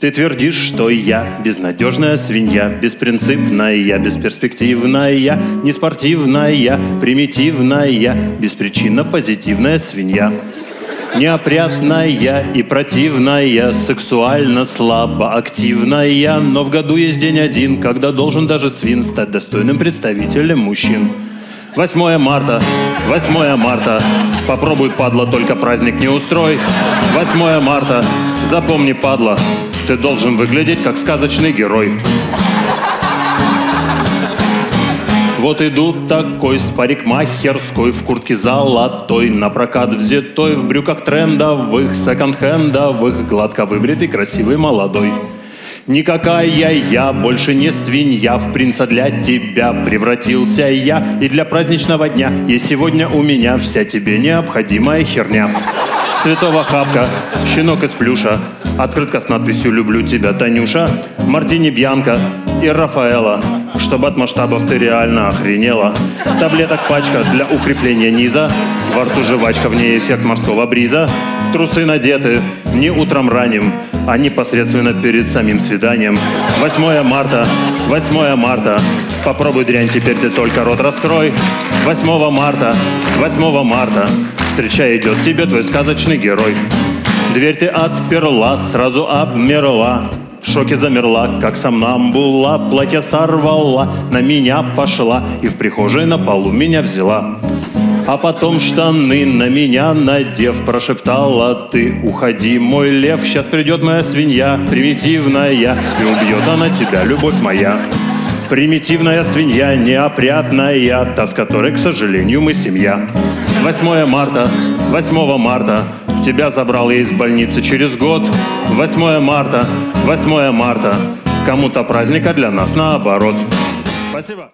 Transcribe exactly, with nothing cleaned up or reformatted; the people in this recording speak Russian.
Ты твердишь, что я безнадежная свинья, беспринципная, бесперспективная, неспортивная, примитивная, беспричинно позитивная свинья. Неопрятная и противная, сексуально слабо активная, но в году есть день один, когда должен даже свин стать достойным представителем мужчин. восьмое марта, восьмое марта, попробуй, падла, только праздник не устрой. восьмое марта, запомни, падла, ты должен выглядеть как сказочный герой. Вот идут такой с парикмахерской, в куртке золотой, на прокат взятой, в брюках трендовых, секонд-хендовых, гладко выбритый, красивый, молодой. Никакая я больше не свинья, в принца для тебя превратился я. И для праздничного дня есть сегодня у меня вся тебе необходимая херня. Цветова хапка, щенок из плюша, открытка с надписью «Люблю тебя, Танюша», мартини Бьянка и Рафаэла, чтобы от масштабов ты реально охренела. Таблеток пачка для укрепления низа, во рту жвачка, в ней эффект морского бриза. Трусы надеты не утром ранним, а непосредственно перед самим свиданием. восьмое марта, восьмое марта, попробуй дрянь, теперь ты только рот раскрой. восьмое марта, восьмое марта, встречай идет тебе твой сказочный герой. Дверь ты отперла, сразу обмерла, в шоке замерла, как сомнамбула, платье сорвала, на меня пошла и в прихожей на полу меня взяла. А потом штаны на меня надев, прошептала ты: уходи, мой лев, сейчас придет моя свинья примитивная, и убьет она тебя, любовь моя. Примитивная свинья, неопрятная, та, с которой, к сожалению, мы семья. восьмое марта, восьмое марта, тебя забрал я из больницы через год. восьмое марта, восьмое марта, кому-то праздника, для нас наоборот. Спасибо.